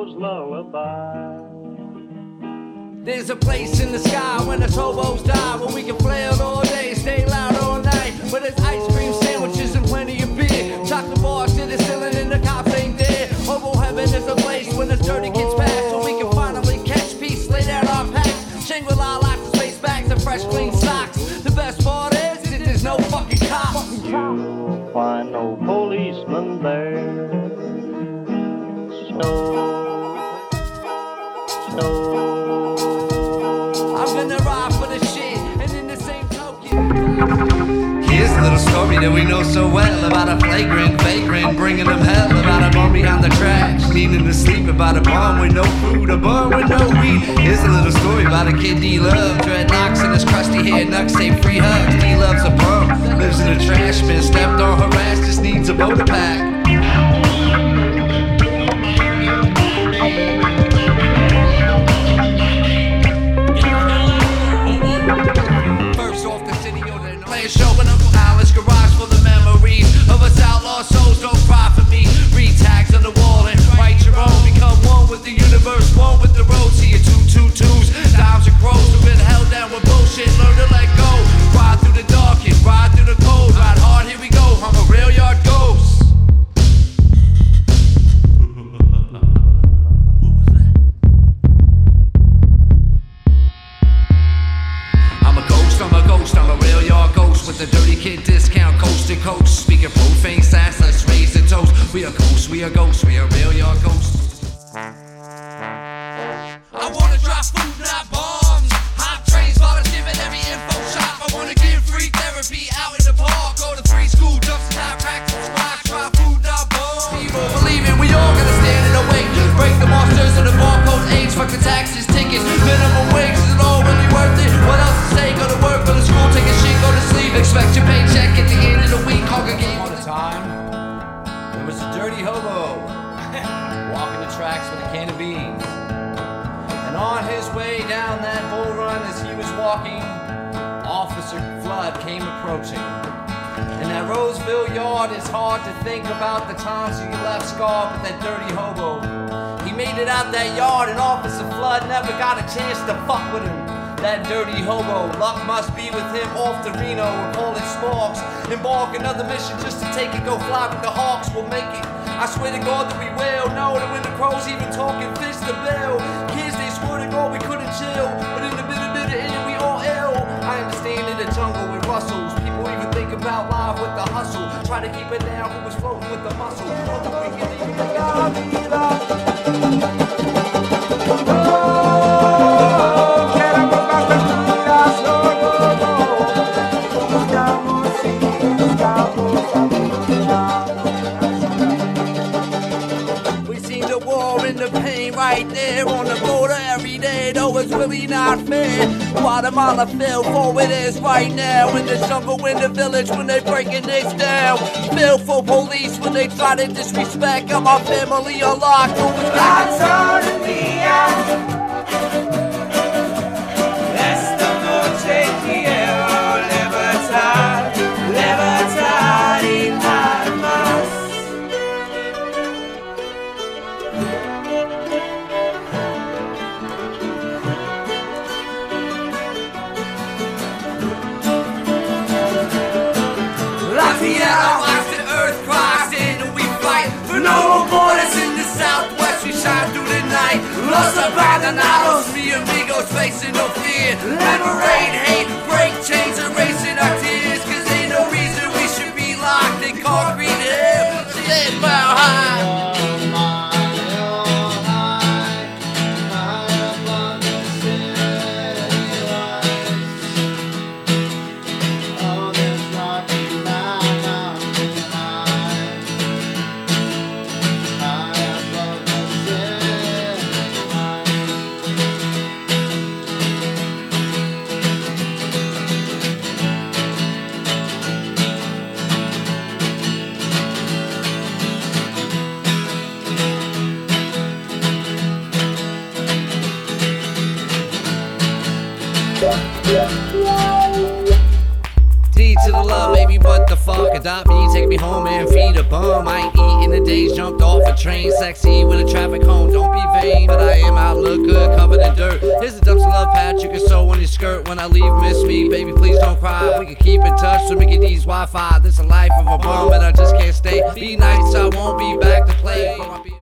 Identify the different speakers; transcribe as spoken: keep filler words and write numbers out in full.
Speaker 1: hobo's lullaby.
Speaker 2: There's a place in the sky when us hobos die, where we can flail all day, stay loud all night, where there's ice cream sandwiches and plenty of beer, chocolate bars to the ceiling and the cops ain't there. Hobo heaven is a place when this dirty gets past, so we can finally catch peace, lay down our packs. Shangri-La lots of space bags and fresh clean socks. The best part is that there's no fucking cops.
Speaker 1: You'll find no policeman there. Snow, snow.
Speaker 2: I'm gonna ride for the shit, and in the same token,
Speaker 3: here's a little story that we know so well, about a flagrant vagrant bringing them hell, about a bum behind the tracks needing to sleep, about a bum with no food, a bum with no weed. Here's a little story about a kid D-Love, dreadlocks and his crusty hair, nuts say free hugs. D-Love's a bum, lives in a trash bin, stepped on, harassed, just needs a motor pack. Show in Uncle Alice garage full of memories of us outlaw souls. Don't cry for me. Read tags on the wall and write your own. Become one with the universe, one with the road. See your two two twos, dimes and crows. We've been held down with bullshit. Learn to let go. Ride through the dark and ride through the cold. Ride hard, here we go. I'm a rail yard ghost. With a dirty kid discount, coast to coast, speaking profane sass, let's raise the toast. We are ghosts, we are ghosts, we are real yard ghosts. I wanna drop food, not bombs. Hot trains, fathers giving every info shop. I wanna give free therapy out in the park. Go to free school, jumps and high practice rock. Try food, not bombs. People believing we all gotta stand in the way. Break the monsters of the barcode age. Fuck the taxes, tickets, minimum wage. Is it all really worth it? What else to say? Go to work, go to school, take a shit, go to sleep. Expect your paycheck at the end of the week. Congregate all the time. There was a dirty hobo walking the tracks with a can of beans. And on his way down that bull run, as he was walking, Officer Flood came approaching. In that Roseville yard, it's hard to think about the times you left scarred with that dirty hobo. He made it out that yard, and Officer Flood never got a chance to fuck with him. That dirty hobo, luck must be with him off to Reno with all his sparks. Embark another mission just to take it, go fly with the Hawks. We'll make it, I swear to God that we will. Know that when the crows even talking fist to bill. Kids, they swore to God we couldn't chill, but in the bitter, bitter end we all ill. I understand in the jungle with rustles, people even think about life with the hustle. Try to keep it down, who was floating with the muscle. All the wicked, even the God. Right there on the border every day, though it's really not fair. Guatemala fell for it is right now. In the jungle, in the village, when they breaking this down. Feel for police when they try to disrespect. And my family are locked. God's turning me out. Esta noche quiero libertad, libertad y nada más. Lafayette, watch the earth cry, and we fight for no borders in the southwest. We shine through the night. Los abandonados, mi amigos facing no fear. Liberate hate, break chains, erasing our tears. Cause ain't no reason we should be locked in concrete hell. Stand bow high. D to the love, baby, what the fuck?
Speaker 2: adopt me, take me home and feed a bum. I ain't eating the days, jumped off a train, sexy with a traffic cone. Don't be vain, but I am out, look good, covered in dirt. Here's a dumpster love patch you can sew on your skirt. When I leave, miss me, baby, please don't cry. We can keep in touch through Mickey D's Wi-Fi. This is a life of a bum, and I just can't stay. Be nice, I won't be back to play.